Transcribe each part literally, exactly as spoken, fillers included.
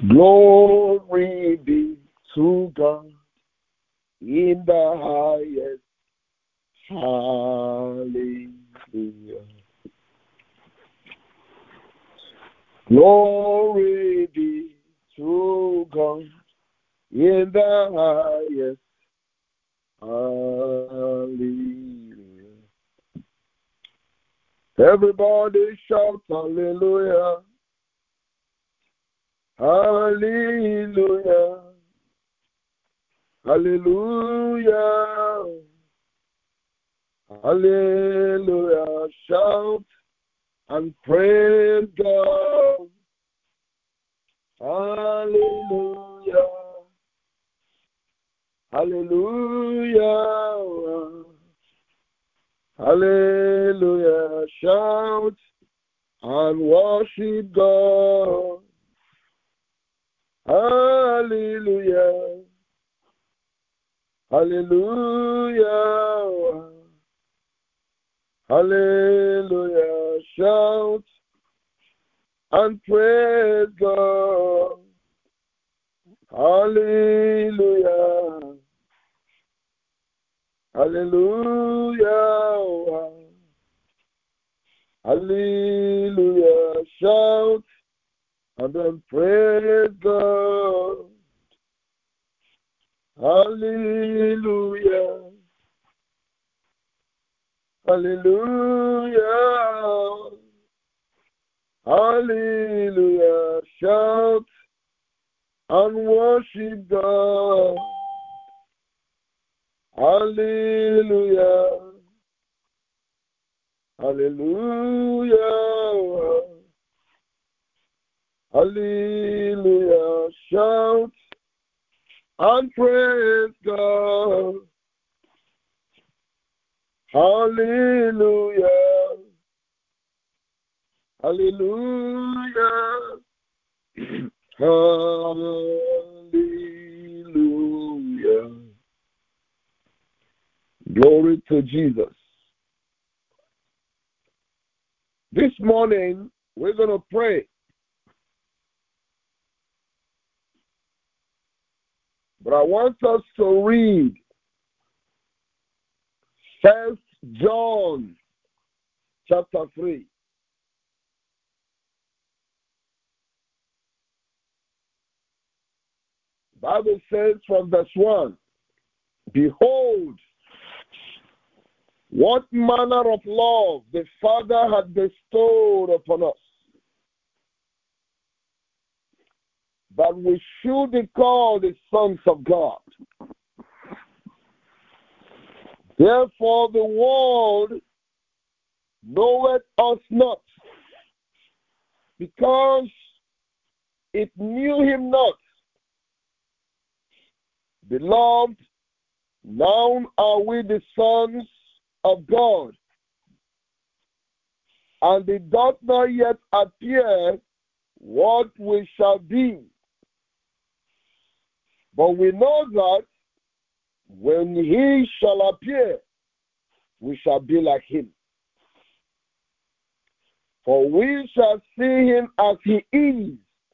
Glory be to God in the highest. Hallelujah. Glory be to God in the highest. Hallelujah. Everybody shout hallelujah. Hallelujah. Hallelujah. Hallelujah. Shout and praise God. Hallelujah. Hallelujah. Hallelujah. Shout and worship God. Hallelujah. Hallelujah. Hallelujah. Shout and praise God. Hallelujah. Hallelujah. Hallelujah. Shout and then praise God. Hallelujah. Hallelujah. Hallelujah. Shout and worship God. Hallelujah. Hallelujah. Hallelujah. Shout and praise God. Hallelujah. Hallelujah. Hallelujah. Glory to Jesus. This morning, we're going to pray. But I want us to read First John chapter three. The Bible says from verse one, behold, what manner of love the Father had bestowed upon us, that we should be called the sons of God. Therefore the world knoweth us not, because it knew him not. Beloved, now are we the sons of God, and it doth not yet appear what we shall be. But we know that when he shall appear, we shall be like him. For we shall see him as he is.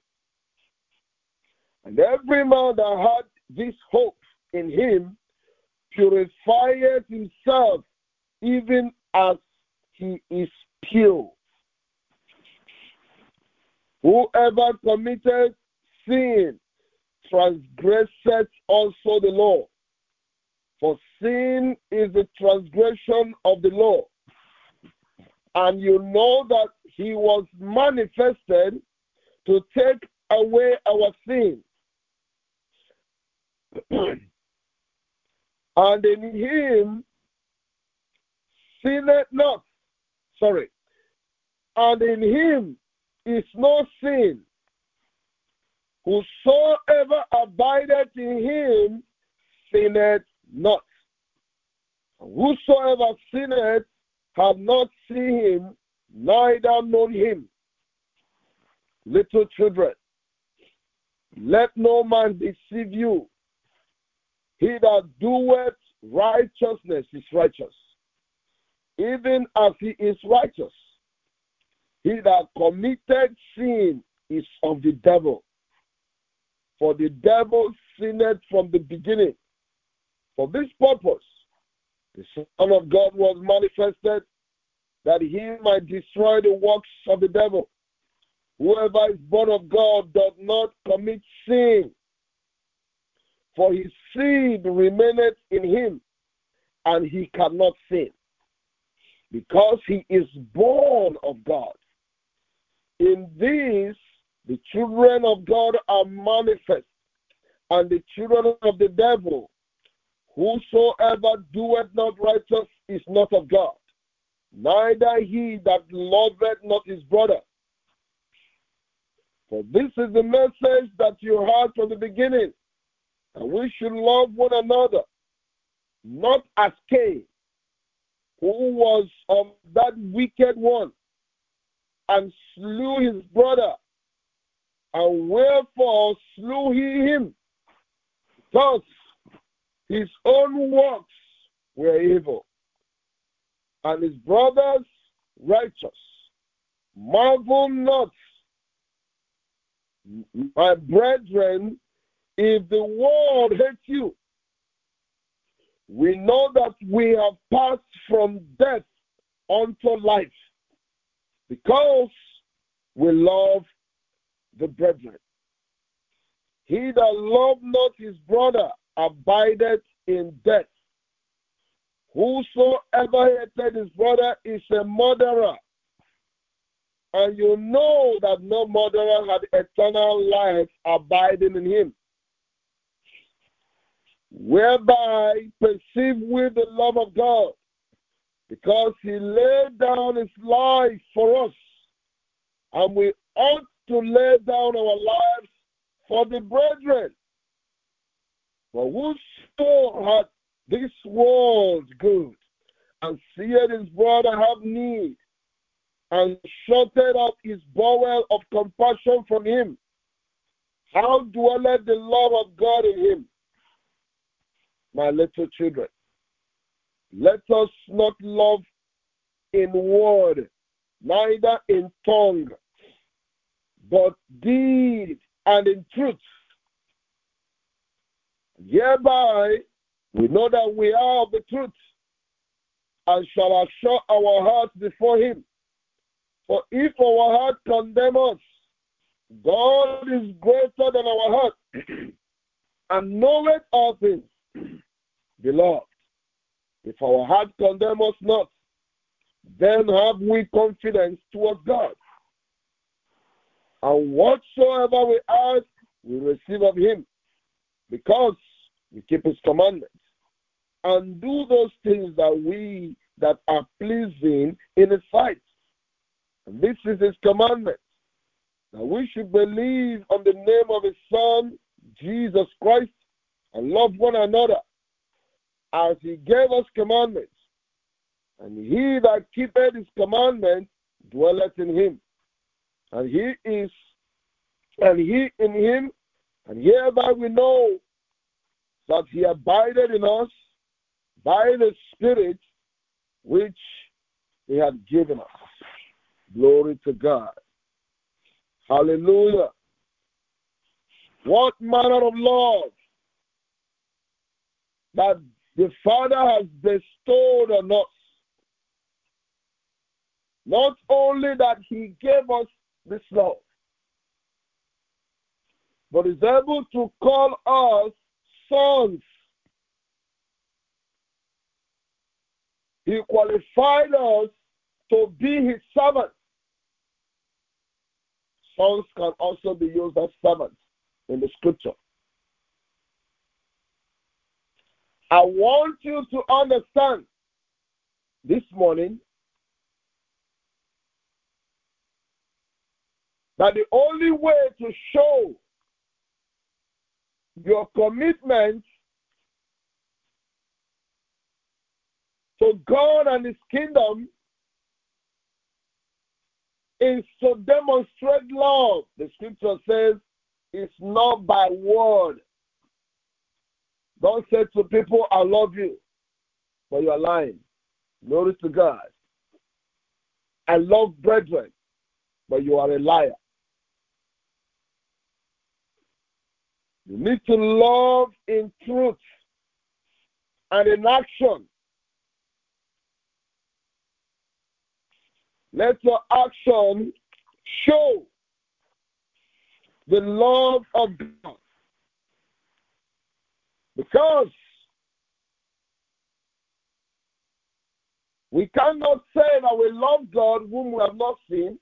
And every man that had this hope in him purifieth himself, even as he is pure. Whoever committed sin transgresseth also the law. For sin is the transgression of the law. And you know that he was manifested to take away our sin. And in him sinneth not. Sorry. And in him is no sin. Whosoever abideth in him sinneth not. Whosoever sinneth hath not seen him, neither known him. Little children, let no man deceive you. He that doeth righteousness is righteous, even as he is righteous. He that committed sin is of the devil, For the devil sinned from the beginning. For this purpose, the Son of God was manifested, that he might destroy the works of the devil. Whoever is born of God does not commit sin, for his seed remaineth in him, and he cannot sin, because he is born of God. In this, the children of God are manifest, and the children of the devil. Whosoever doeth not righteous is not of God, neither he that loveth not his brother. For this is the message that you heard from the beginning, and we should love one another, not as Cain, who was of that wicked one, and slew his brother. And wherefore slew he him? Thus his own works were evil, and his brothers righteous. Marvel not, my brethren, if the world hates you. We know that we have passed from death unto life, because we love the brethren. He that loved not his brother abideth in death. Whosoever hated his brother is a murderer. And you know that no murderer had eternal life abiding in him. Whereby perceive we the love of God, because he laid down his life for us, and we ought to lay down our lives for the brethren. For whoso hath this world good, and seeth his brother have need, and shutteth up his bowel of compassion from him, how dwelleth the love of God in him? My little children, let us not love in word, neither in tongue, but deed and in truth. Hereby we know that we are of the truth, and shall assure our hearts before him. For if our heart condemn us, God is greater than our heart, and knoweth all things. Beloved, if our heart condemn us not, then have we confidence towards God. And whatsoever we ask, we receive of him, because we keep his commandments, and do those things that we that are pleasing in his sight. And this is his commandment, that we should believe on the name of his Son, Jesus Christ, and love one another, as he gave us commandments. And he that keepeth his commandments dwelleth in him, and he is, and he in him, and hereby we know that he abideth in us by the Spirit which he hath given us. Glory to God. Hallelujah. What manner of love that the Father has bestowed on us. Not only that he gave us this love, but is able to call us sons. He qualified us to be his servants. Sons can also be used as servants in the scripture. I want you to understand this morning that the only way to show your commitment to God and his kingdom is to demonstrate love. The scripture says it's not by word. Don't say to people, I love you, but you are lying. Glory to God. I love brethren, but you are a liar. You need to love in truth and in action. Let your action show the love of God. Because we cannot say that we love God whom we have not seen,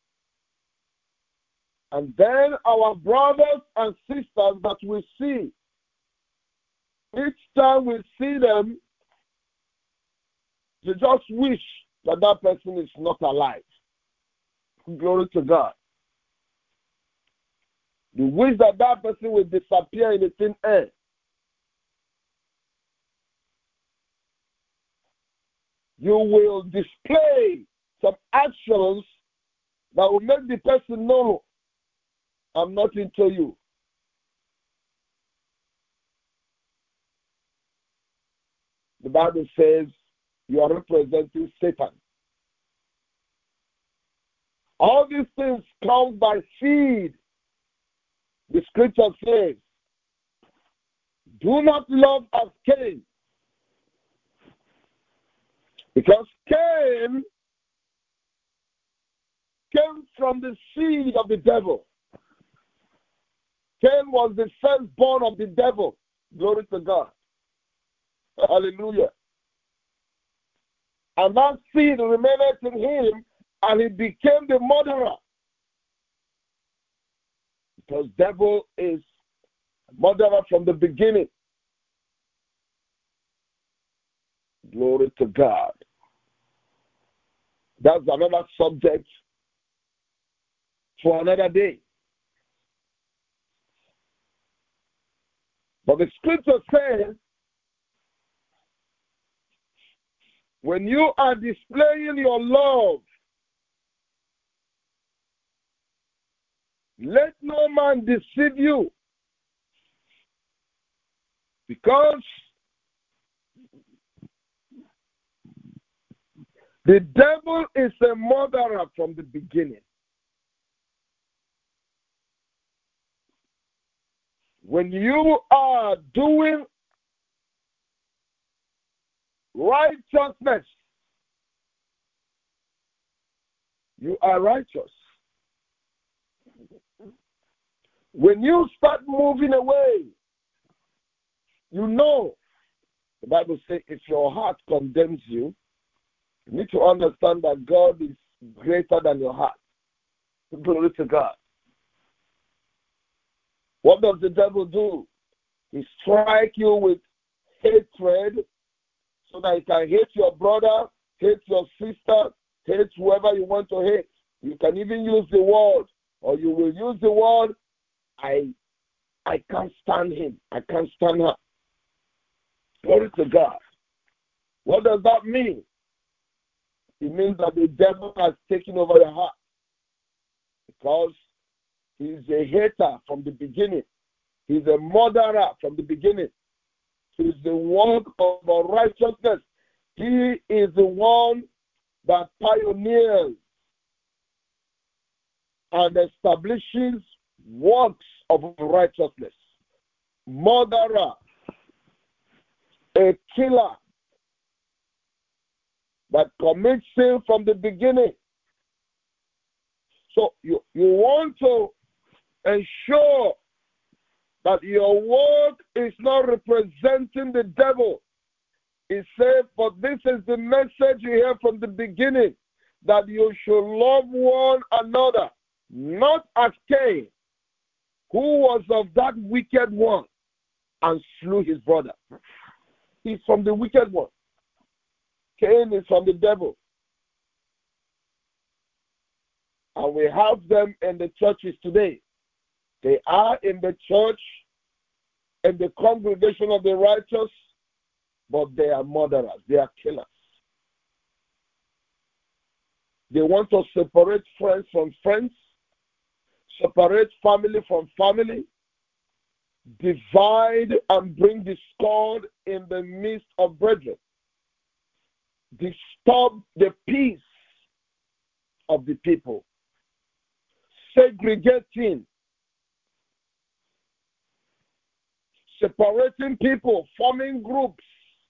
and then our brothers and sisters that we see, each time we see them, you just wish that that person is not alive. Glory to God. You wish that that person will disappear in the thin air. You will display some actions that will make the person know, I'm not into you. The Bible says you are representing Satan. All these things come by seed. The scripture says, do not love as Cain. Because Cain came from the seed of the devil. Cain was the firstborn of the devil. Glory to God. Hallelujah. And that seed remained in him, and he became the murderer. Because devil is a murderer from the beginning. Glory to God. That's another subject for another day. But the scripture says, when you are displaying your love, let no man deceive you, because the devil is a murderer from the beginning. When you are doing righteousness, you are righteous. When you start moving away, you know, the Bible says, if your heart condemns you, you need to understand that God is greater than your heart. Glory to God. What does the devil do? He strikes you with hatred so that he can hate your brother, hate your sister, hate whoever you want to hate. You can even use the word, or you will use the word, I I can't stand him. I can't stand her. Glory to God. What does that mean? It means that the devil has taken over your heart. Because he's a hater from the beginning. He's a murderer from the beginning. He's the work of righteousness. He is the one that pioneers and establishes works of righteousness. Murderer, a killer that commits sin from the beginning. So you, you want to ensure that your work is not representing the devil. He said, for this is the message you hear from the beginning, that you should love one another, not as Cain, who was of that wicked one and slew his brother. He's from the wicked one. Cain is from the devil. And we have them in the churches today. They are in the church, in the congregation of the righteous, but they are murderers. They are killers. They want to separate friends from friends, separate family from family, divide and bring discord in the midst of brethren, disturb the peace of the people, segregating separating people, forming groups.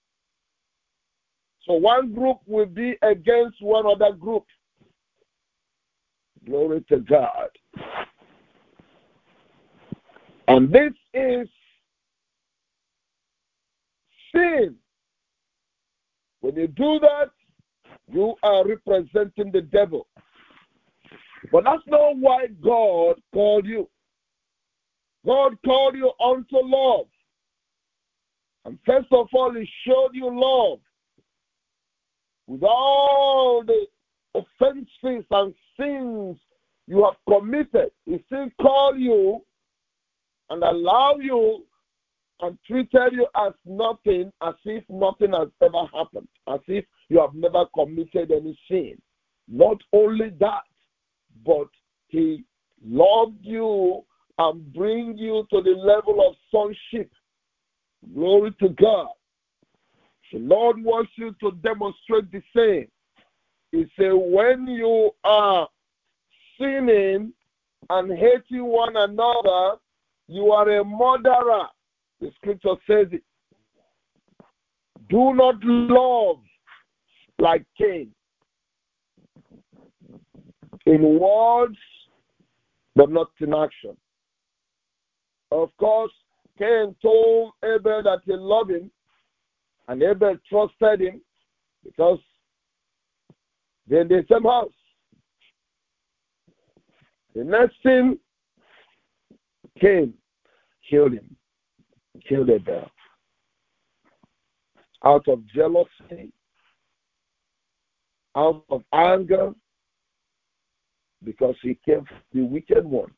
So one group will be against one other group. Glory to God. And this is sin. When you do that, you are representing the devil. But that's not why God called you. God called you unto love. And first of all, He showed you love with all the offenses and sins you have committed. He still called you and allowed you and treated you as nothing, as if nothing has ever happened, as if you have never committed any sin. Not only that, but He loved you and bring you to the level of sonship. Glory to God. The Lord wants you to demonstrate the same. He said, when you are sinning and hating one another, you are a murderer. The scripture says it. Do not love like Cain. In words, but not in action. Of course, Cain told Abel that he loved him, and Abel trusted him because they're in the same house. The next thing, Cain killed him, killed Abel. Out of jealousy, out of anger, because he came from the wicked one.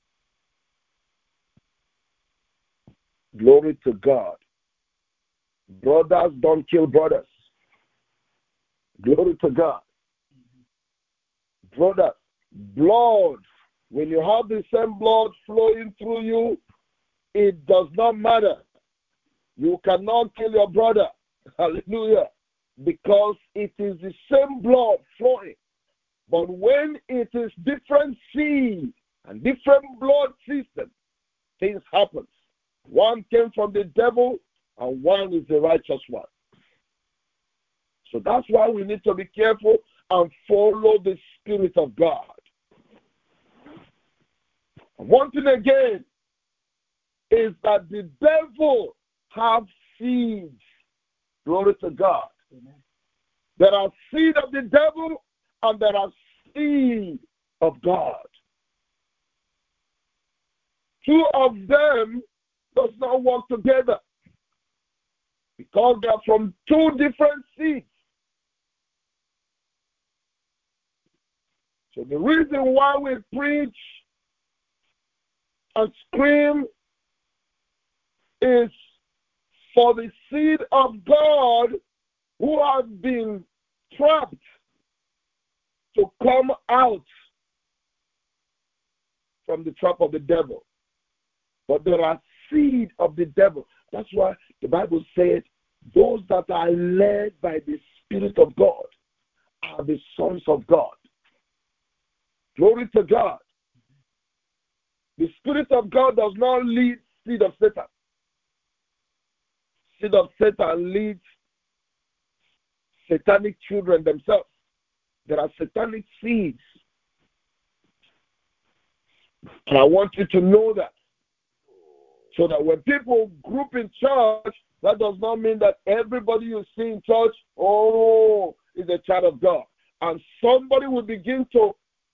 Glory to God. Brothers don't kill brothers. Glory to God. Brothers, blood, when you have the same blood flowing through you, it does not matter. You cannot kill your brother. Hallelujah. Because it is the same blood flowing. But when it is different seed and different blood system, things happen. One came from the devil and one is the righteous one. So that's why we need to be careful and follow the Spirit of God. And one thing again is that the devil have seeds. Glory to God. Amen. There are seed of the devil and there are seed of God. Two of them does not work together because they are from two different seeds. So the reason why we preach and scream is for the seed of God who have been trapped to come out from the trap of the devil. But there are seed of the devil. That's why the Bible said, those that are led by the Spirit of God are the sons of God. Glory to God. The Spirit of God does not lead seed of Satan. Seed of Satan leads satanic children themselves. There are satanic seeds. And I want you to know that. So that when people group in church, that does not mean that everybody you see in church, oh, is a child of God. And somebody will begin to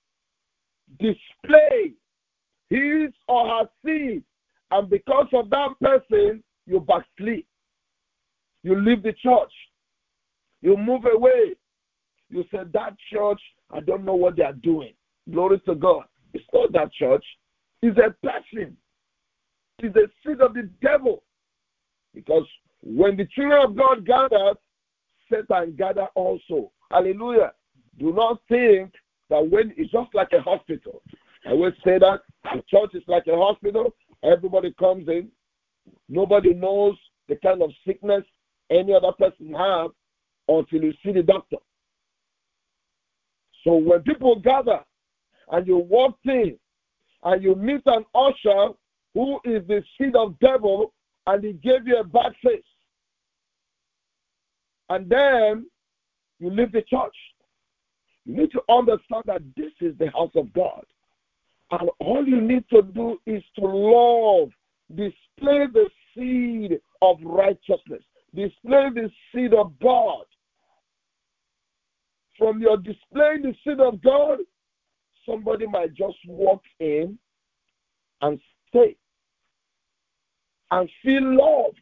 display his or her seed. And because of that person, you backslid. You leave the church. You move away. You say, that church, I don't know what they are doing. Glory to God. It's not that church. It's a person. It's the seed of the devil. Because when the children of God gather, Satan gather also. Hallelujah. Do not think that when it's just like a hospital. I always say that the church is like a hospital. Everybody comes in. Nobody knows the kind of sickness any other person have until you see the doctor. So when people gather and you walk in and you meet an usher who is the seed of devil and he gave you a bad face. And then you leave the church. You need to understand that this is the house of God. And all you need to do is to love, display the seed of righteousness, display the seed of God. From your displaying the seed of God, somebody might just walk in and stay and feel loved.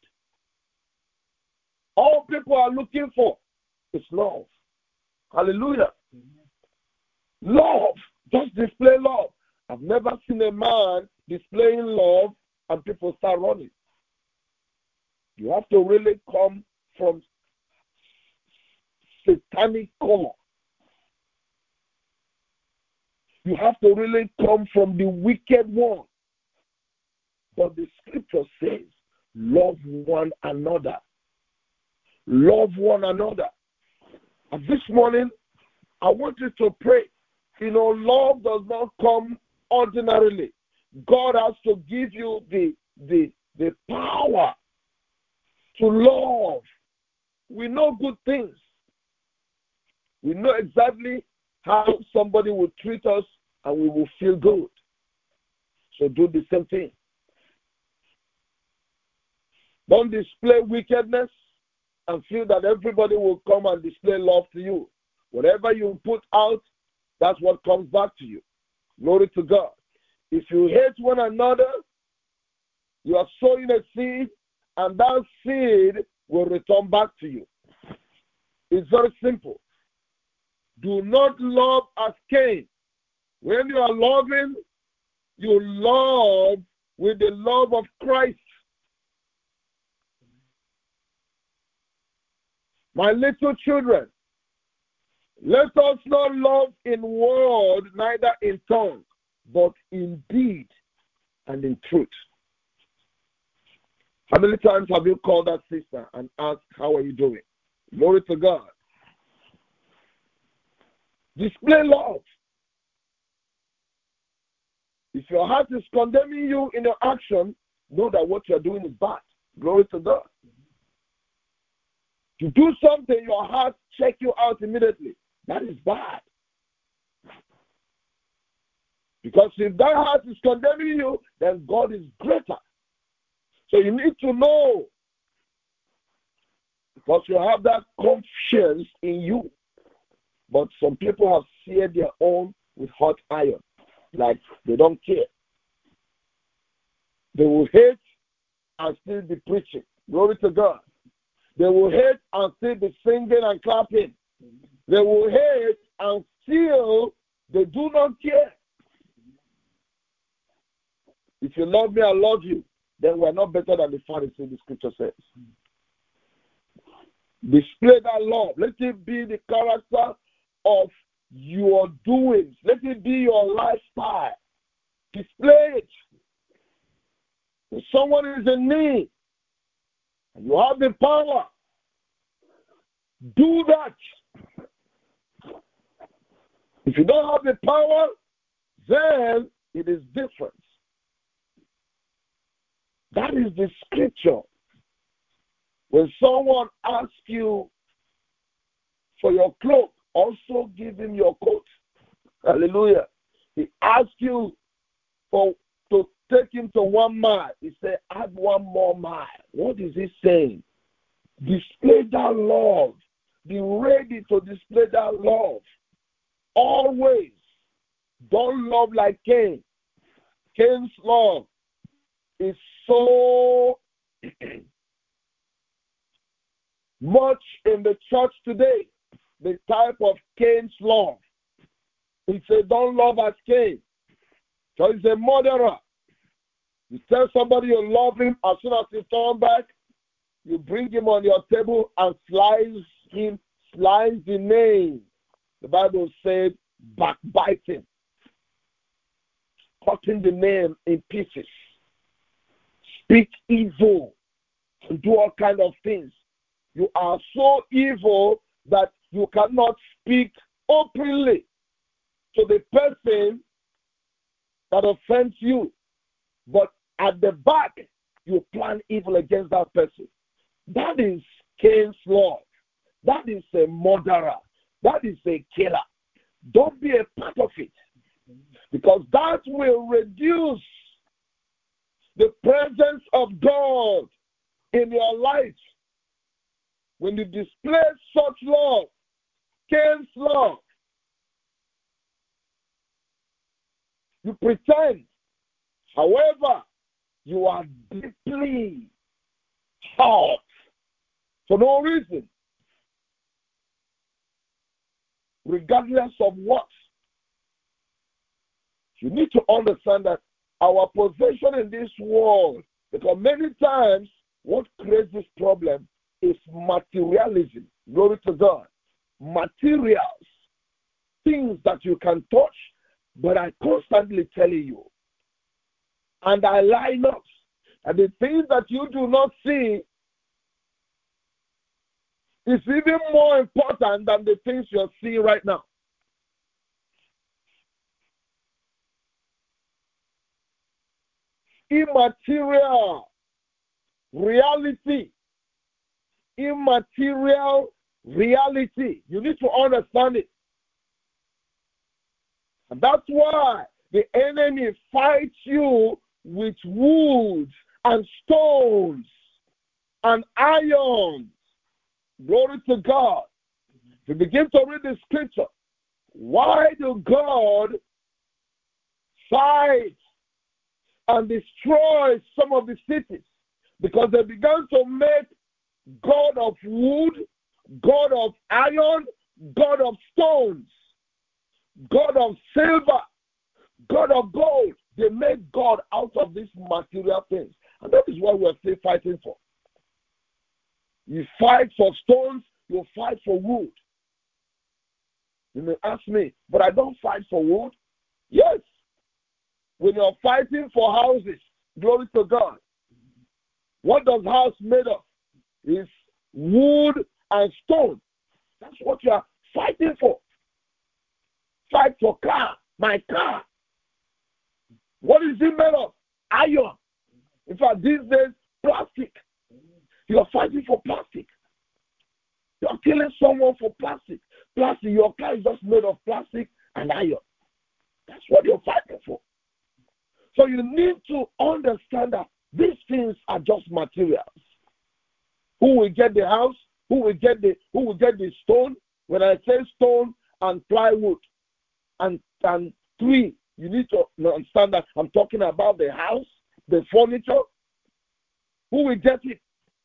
All people are looking for is love. Hallelujah. Love. Just display love. I've never seen a man displaying love and people start running. You have to really come from satanic core. You have to really come from the wicked one. But the scripture says, love one another. Love one another. And this morning, I want you to pray. You know, love does not come ordinarily. God has to give you the, the, the power to love. We know good things. We know exactly how somebody will treat us and we will feel good. So do the same thing. Don't display wickedness and feel that everybody will come and display love to you. Whatever you put out, that's what comes back to you. Glory to God. If you hate one another, you are sowing a seed, and that seed will return back to you. It's very simple. Do not love as Cain. When you are loving, you love with the love of Christ. My little children, let us not love in word, neither in tongue, but in deed and in truth. How many times have you called that sister and asked, how are you doing? Glory to God. Display love. If your heart is condemning you in your action, know that what you're doing is bad. Glory to God. To do something, your heart check you out immediately. That is bad. Because if that heart is condemning you, then God is greater. So you need to know. Because you have that conscience in you. But some people have seared their own with hot iron. Like they don't care. They will hate and still be preaching. Glory to God. They will hate and still be singing and clapping. They will hate and still they do not care. If you love me, I love you. Then we're not better than the Pharisees, the scripture says. Display that love. Let it be the character of your doings. Let it be your lifestyle. Display it. If someone is in need and you have the power, do that. If you don't have the power, then it is different. That is the scripture. When someone asks you for your cloak, also give him your coat. Hallelujah. He asks you for to take him to one mile. He said, add one more mile. What is he saying? Display that love. Be ready to display that love. Always. Don't love like Cain. Cain's love is so much in the church today. The type of Cain's love. He said, don't love as Cain. So he's a murderer. You tell somebody you love him, as soon as he turns back, you bring him on your table and slice him, slice the name. The Bible said, backbiting, cutting the name in pieces, speak evil, and do all kinds of things. You are so evil that you cannot speak openly to the person that offends you. But at the back, you plan evil against that person. That is Cain's law. That is a murderer. That is a killer. Don't be a part of it, because that will reduce the presence of God in your life. When you display such love, Cain's love, you pretend. However, you are deeply hurt for no reason, regardless of what. You need to understand that our position in this world, because many times what creates this problem is materialism. Glory to God. Materials, things that you can touch, but I constantly telling you, and I lie not, and the things that you do not see is even more important than the things you're seeing right now. Immaterial reality. Immaterial reality. You need to understand it. And that's why the enemy fights you with wood and stones and iron. Glory to God. If you begin to read the scripture, why do God fight and destroy some of the cities? Because they began to make God of wood, God of iron, God of stones, God of silver, God of gold. They made God out of these material things. And that is what we're still fighting for. You fight for stones, you fight for wood. You may ask me, but I don't fight for wood. Yes. When you're fighting for houses, glory to God. What does house made of? It's wood and stone. That's what you are fighting for. Fight for car, my car. What is it made of? Iron. In fact, these days, plastic. You are fighting for plastic. You are killing someone for plastic. Plastic, your car is just made of plastic and iron. That's what you're fighting for. So you need to understand that these things are just materials. Who will get the house? Who will get the who will get the stone? When I say stone and plywood and and tree, you need to understand that I'm talking about the house, the furniture. Who will get it?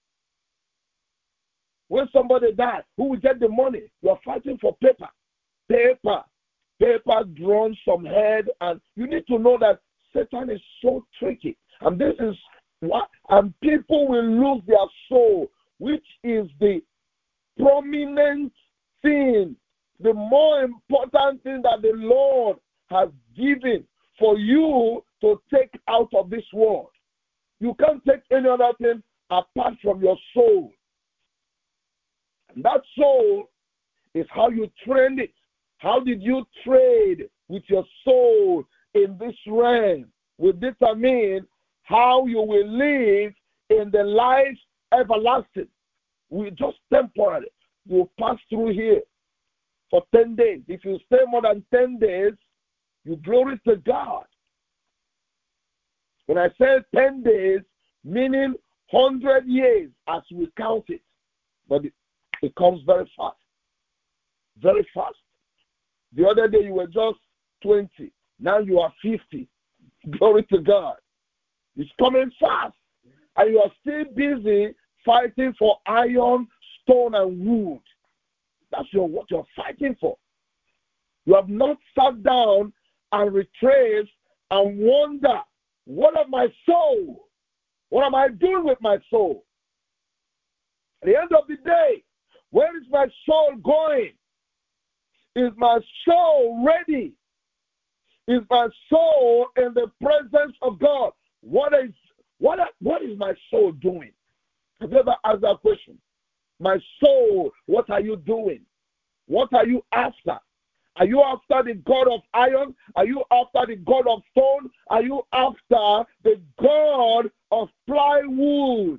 When somebody dies, who will get the money? You're fighting for paper. Paper. Paper drawn some head, and you need to know that Satan is so tricky. And this is what, and people will lose their soul, which is the prominent thing, the more important thing that the Lord has given for you to take out of this world. You can't take any other thing apart from your soul. And that soul is how you train it. How did you trade with your soul in this realm? Will determine how you will live in the life everlasting. We just temporary. You pass through here for ten days. If you stay more than ten days, you glory to God. When I say ten days, meaning one hundred years as we count it. But it, it comes very fast. Very fast. The other day you were just twenty. Now you are fifty. Glory to God. It's coming fast. And you are still busy fighting for iron, stone, and wood. That's your, what you're fighting for. You have not sat down and retraced and wonder, what of my soul? What am I doing with my soul? At the end of the day, where is my soul going? Is my soul ready? Is my soul in the presence of God? What is what, what is my soul doing? Have you ever asked that question? My soul, what are you doing? What are you after? Are you after the God of iron? Are you after the God of stone? Are you after the God of plywood?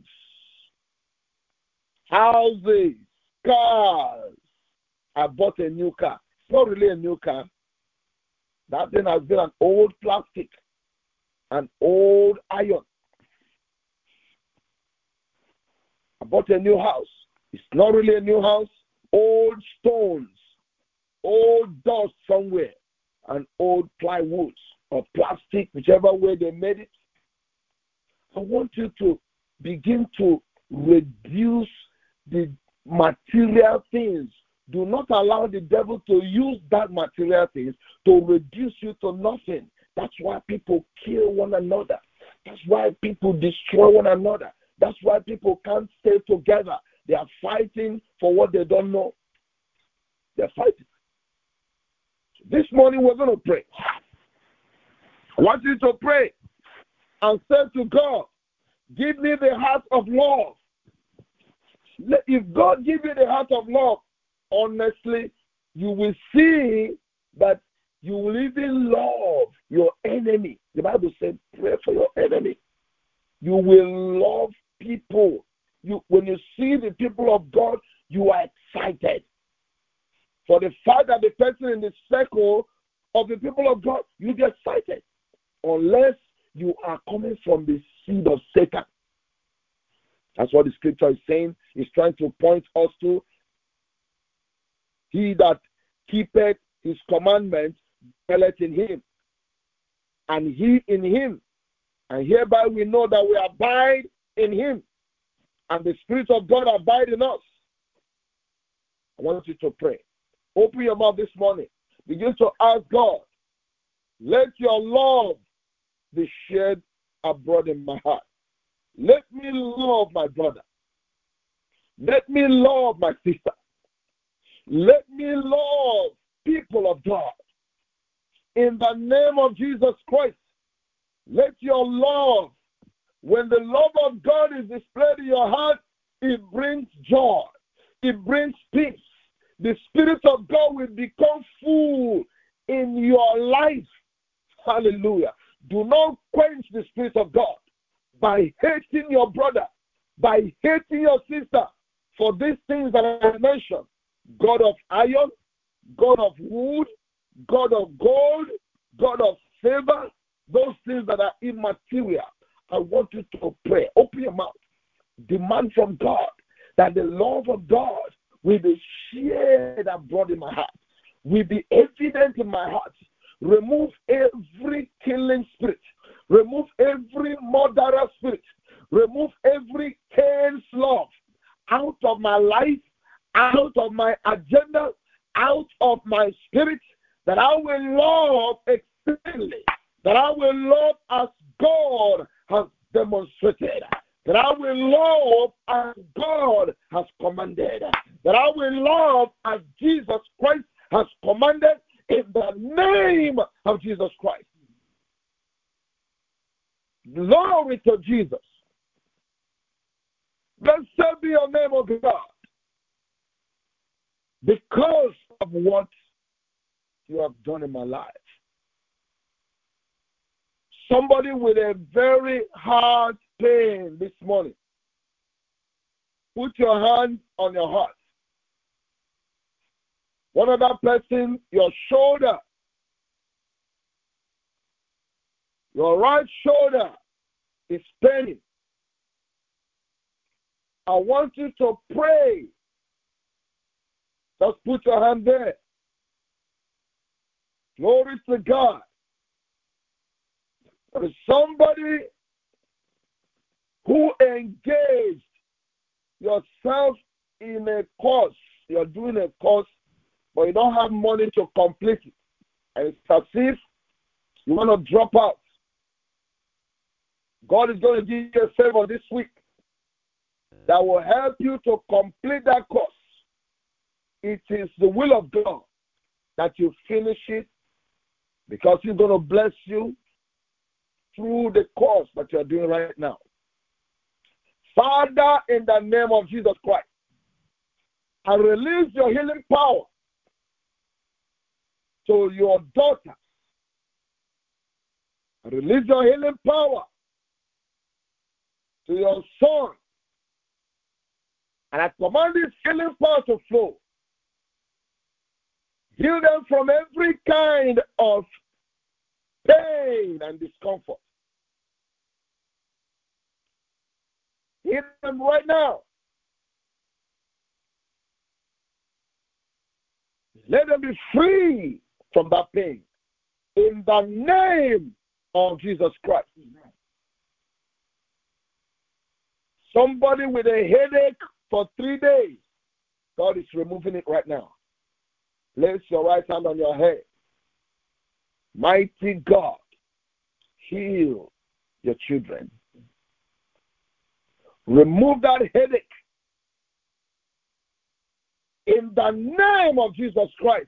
Houses, cars. I bought a new car. It's not really a new car. That thing has been an old plastic, an old iron. I bought a new house. It's not really a new house. Old stones, old dust somewhere, and old plywood or plastic, whichever way they made it. I want you to begin to reduce the material things. Do not allow the devil to use that material things to reduce you to nothing. That's why people kill one another. That's why people destroy one another. That's why people can't stay together. They are fighting for what they don't know. They're fighting. This morning we're going to pray. I want you to pray and say to God, give me the heart of love. If God gives you the heart of love, honestly, you will see that you will even love your enemy. The Bible says, pray for your enemy. You will love people. You, when you see the people of God, you are excited. For the fact that the person in the circle of the people of God, you get excited. Unless you are coming from the seed of Satan. That's what the scripture is saying. It's trying to point us to. He that keepeth his commandments dwelleth in him, and he in him. And hereby we know that we abide in him, and the Spirit of God abide in us. I want you to pray. Open your mouth this morning. Begin to ask God, let your love be shared abroad in my heart. Let me love my brother. Let me love my sister. Let me love people of God. In the name of Jesus Christ, let your love, when the love of God is displayed in your heart, it brings joy. It brings peace. The Spirit of God will become full in your life. Hallelujah. Do not quench the Spirit of God by hating your brother, by hating your sister for these things that I mentioned. God of iron, God of wood, God of gold, God of silver, those things that are immaterial. I want you to pray. Open your mouth. Demand from God that the love of God will be shared abroad in my heart, will be evident in my heart. Remove every killing spirit. Remove every murderous spirit. Remove every Cain's love out of my life, out of my agenda, out of my spirit, that I will love exceedingly, that I will love as God has demonstrated, that I will love as God has commanded, that I will love as Jesus Christ has commanded, in the name of Jesus Christ. Glory to Jesus. Blessed be your name, O God, because of what you have done in my life. Somebody with a very hard pain this morning, put your hand on your heart. One other person, your shoulder, your right shoulder is paining. I want you to pray. Just put your hand there. Glory to God. There is somebody who engaged yourself in a course. You're doing a course, but you don't have money to complete it. And it's as if you want to drop out. God is going to give you a favor this week that will help you to complete that course. It is the will of God that you finish it, because He's going to bless you through the course that you're doing right now. Father, in the name of Jesus Christ, I release your healing power to your daughter. Release your healing power to your son. And I command this healing power to flow. Heal them from every kind of pain and discomfort. Heal them right now. Let them be free from that pain. In the name of Jesus Christ. Somebody with a headache for three days, God is removing it right now. Place your right hand on your head. Mighty God, heal your children. Remove that headache. In the name of Jesus Christ.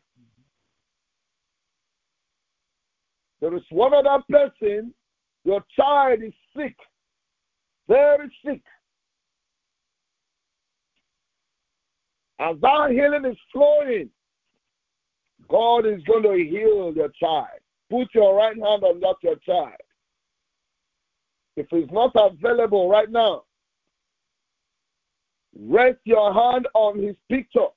There is one other person, your child is sick, very sick. As that healing is flowing, God is going to heal your child. Put your right hand on that your child. If it's not available right now, rest your hand on his picture.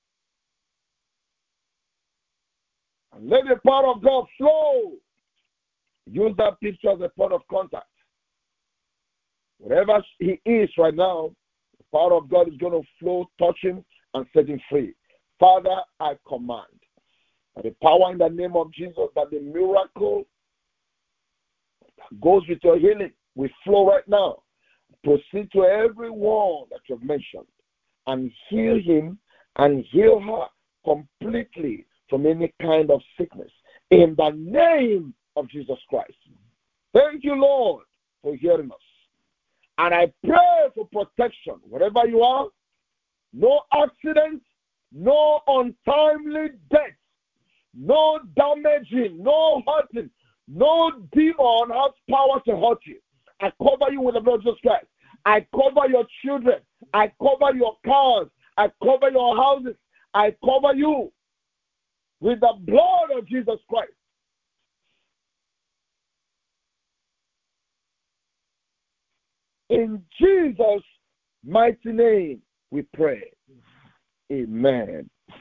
And let the power of God flow. Use that picture as a point of contact. Wherever he is right now, the power of God is going to flow, touch him, and set him free. Father, I command that the power in the name of Jesus, that the miracle that goes with your healing will flow right now. Proceed to everyone that you've mentioned and heal him and heal her completely from any kind of sickness. In the name of Jesus Christ. Thank you, Lord, for hearing us. And I pray for protection wherever you are. No accidents, no untimely death, no damaging, no hurting, no demon has power to hurt you. I cover you with the blood of Jesus Christ. I cover your children. I cover your cars. I cover your houses. I cover you with the blood of Jesus Christ. In Jesus' mighty name we pray. Amen.